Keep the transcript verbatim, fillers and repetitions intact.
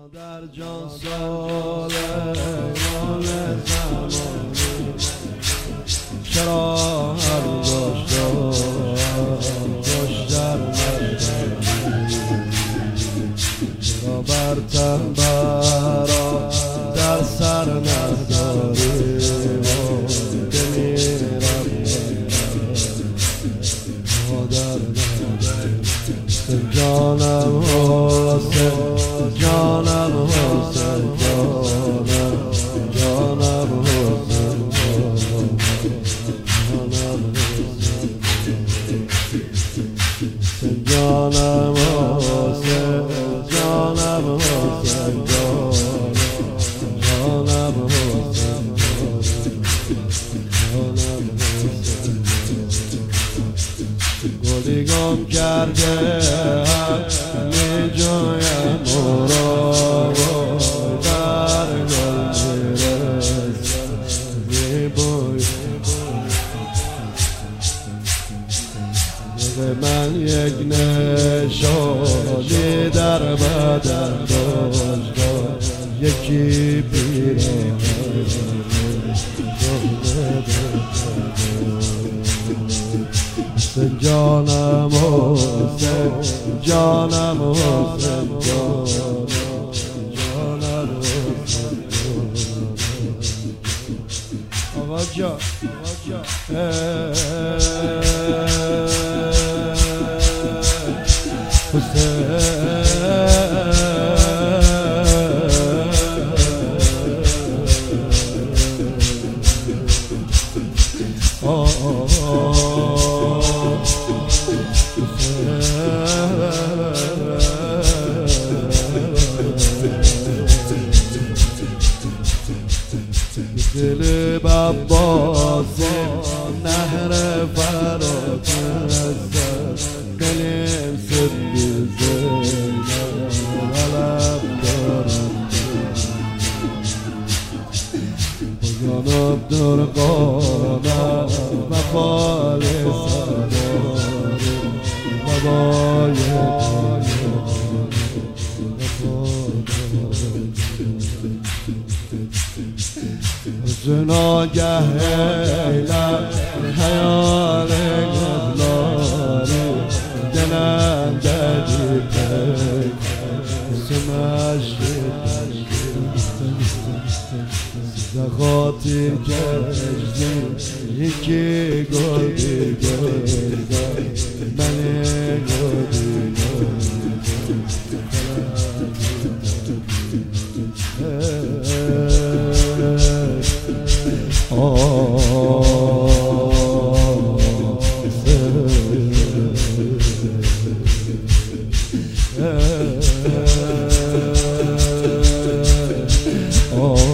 مادر جان سال ایمان زمانی چرا هر داشت داشت در مردمی چرا بر تنبرا در سر نداری بمیرم مادر حسین جانم حسین جانم حسین جانم جانم حسین جانم حسین جانم حسین جانم حسین جانم حسین جانم حسین گلی گم کرده می جویم او را در گل میرسد می بوی من یک نشانی در بدن داشت یکی پیرم حسین جانم حسین جانم حسین جانم حسین آقا جان دل باباسی نهر فرات دلیم سبیزه غلب دارم بگانم در قانم وفال سداری بابای زناگه ایلم خیال گفلاری دلم دردی پک سمشتی زخاطی کشتی یکی گردی گردن منی گردی Oh